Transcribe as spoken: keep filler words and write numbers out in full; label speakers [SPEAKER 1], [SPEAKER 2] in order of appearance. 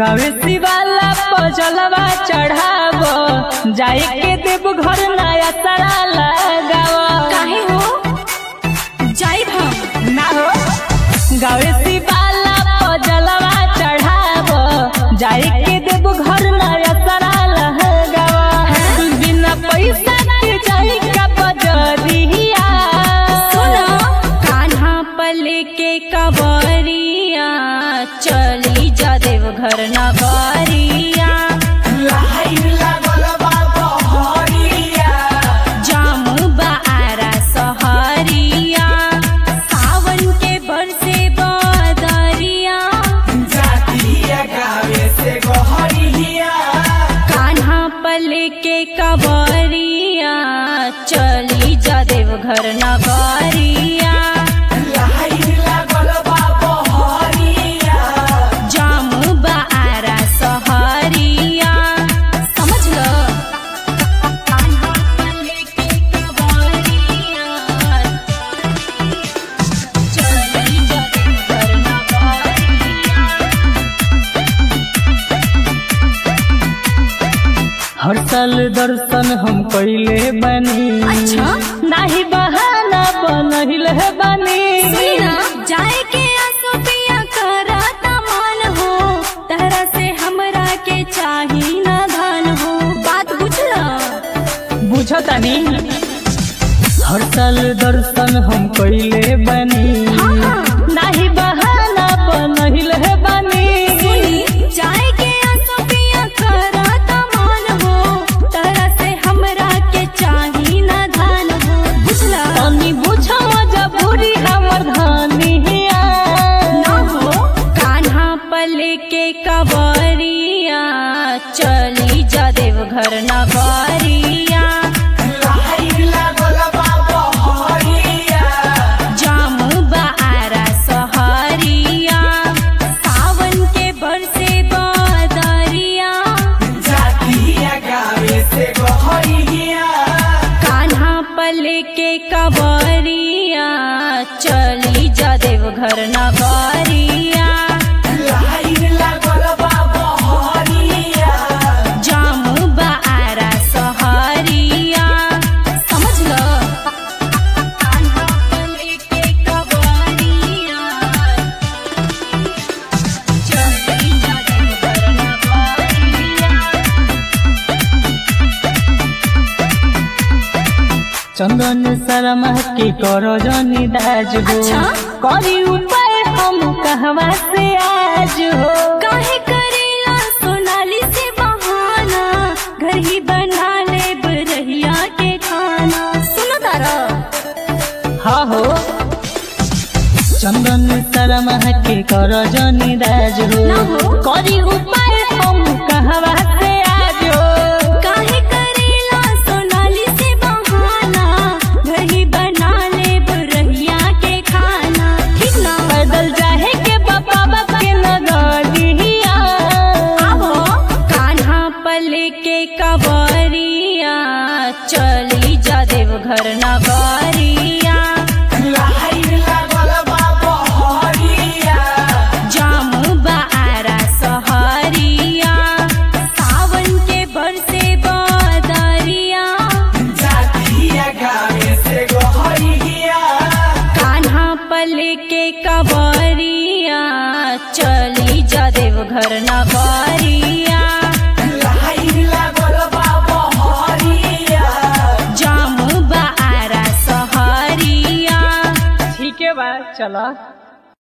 [SPEAKER 1] गावे शिवाला पजलवा चढ़ावो जाए के देव घर नया सारा लगावो।
[SPEAKER 2] काहे हो जाई हम
[SPEAKER 1] ना हो गावे शिवाला पजलवा चढ़ावो जाए के देव घर नया सारा लगावो। बिना पैसा के जाई का बजरिया
[SPEAKER 2] सुनो कान्हा पले के कवरिया चली जा देव घर नगरिया। जामू बारा सहरिया सावन के बरसे बदरिया। कान्हा पले के कवरिया चली जा देव घर नगरिया। जामू बारा सहरिया समझ लो। कान्हा पले के कवरिया चली जा देव घर नगरिया।
[SPEAKER 1] हर साल दर्शन हम कइले बनी।
[SPEAKER 2] अच्छा
[SPEAKER 1] नाही बहाना बनहिल बनी।
[SPEAKER 2] सुना जाए के आंसू पिया करता मान हो तरह से हमरा के चाही ना धान हो। बात बुझला
[SPEAKER 1] बुझतानी हर साल दर्शन हम कइले बनी।
[SPEAKER 2] हाँ हाँ
[SPEAKER 1] नाही बहाना बनहिल बनी।
[SPEAKER 2] सुनी जाए के आंसू पिया करता मान हो तरह से हमरा के चाही ना धान हो। बुझला
[SPEAKER 1] तनी बुझो जबूरी हमर धनिया
[SPEAKER 2] ना हो। कान्हा पले के कवरिया चली जा देव घर नगरिया। जामू बारा सहरिया सावन के बरसे बदरिया। कान्हा पले के कवरिया चली जा देव घर नगरिया। जामू बारा सहरिया समझ लो। कान्हा पले के कवरिया चली जा देव घर नगरिया।
[SPEAKER 1] चंदन शर्मा के करो जनी दाज हो।
[SPEAKER 2] अच्छा?
[SPEAKER 1] करी उपाय हम कहवा से आज हो।
[SPEAKER 2] काहे करेला सोनाली से बहाना घर ही बना ले बरहिया के खाना। सुनो तारा
[SPEAKER 1] हाँ हो चंदन शर्मा के करो जनी दाज हो।
[SPEAKER 2] ना हो।
[SPEAKER 1] करी उपाय हम कहवा से आज हो।
[SPEAKER 2] काहे करेला सोनाली से बहाना घर ही बना ले बरहिया के खाना। ठीक ना
[SPEAKER 1] पैदल जाहे के बाबा बाबा के नगरिया।
[SPEAKER 2] आवो कान्हा पले के कवरिया चली जा देव घर नगरिया। जामू बारा सहरिया सावन के बरसे बदरिया। कान्हा पले के कवरिया चली जा देव घर नगरिया। जामू बारा सहरिया
[SPEAKER 1] ठीक है बा चला।